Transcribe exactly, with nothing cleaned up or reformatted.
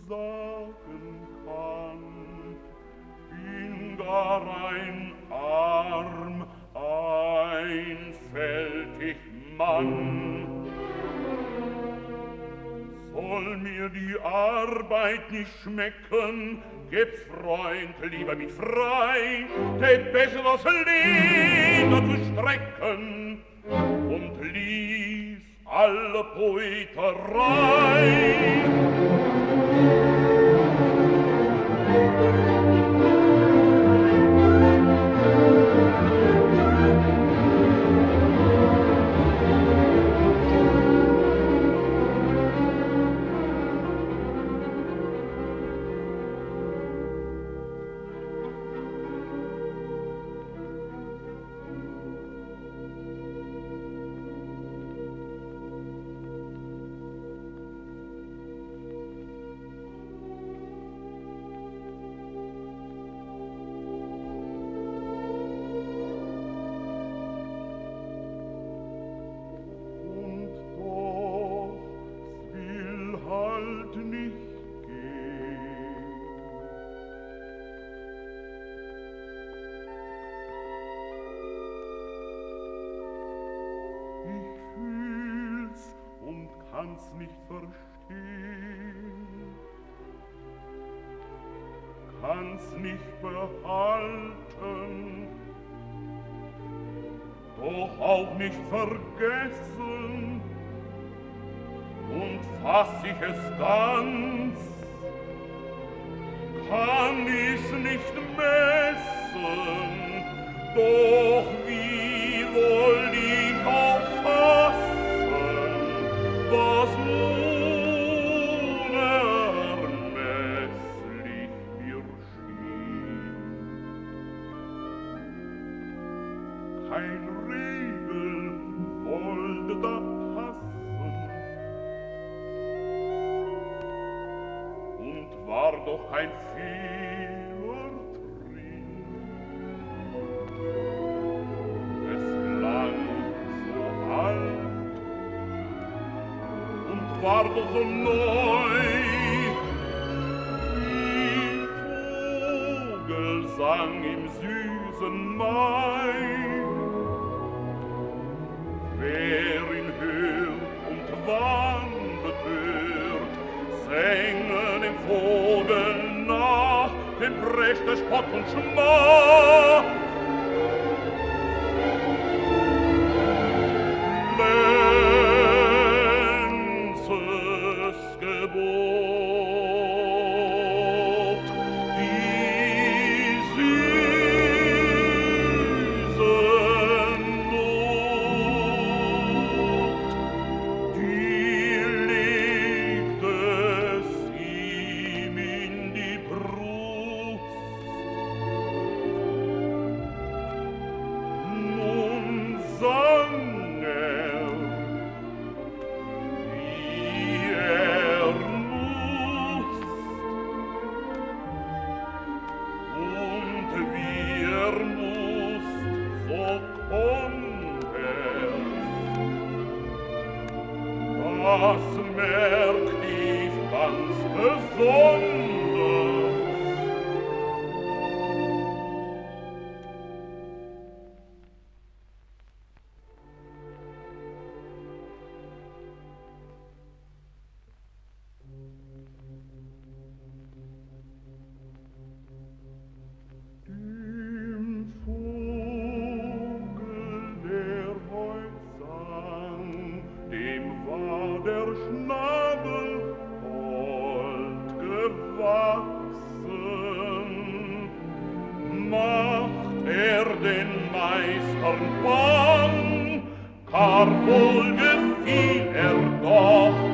sagen kann, bin gar ein arm, einfältig Mann. Soll mir die Arbeit nicht schmecken, geb Freund lieber mich frei, tät besser das Leder zu strecken und ließ alle Poeterei. Kann's nicht verstehen, kann's nicht behalten, doch auch nicht vergessen, und fass ich es ganz, kann ich's nicht messen, doch wie woll ich auch fassen, was nun ermesslich mir schien. Kein Regel wollte da passen, und war doch kein Fehler drin. Es klang so alt, war doch so neu, wie Vogelsang im süßen Mai. Wer ihn hört und wandert hört, sängen dem Vogel nach, dem brächt der Spott und Schmach. Das merk ich ganz besonders. Dem Vogel, der heut sang, dem war der Schnabel hold gewachsen. Macht er den Meistern bang, gar wohl gefiel er doch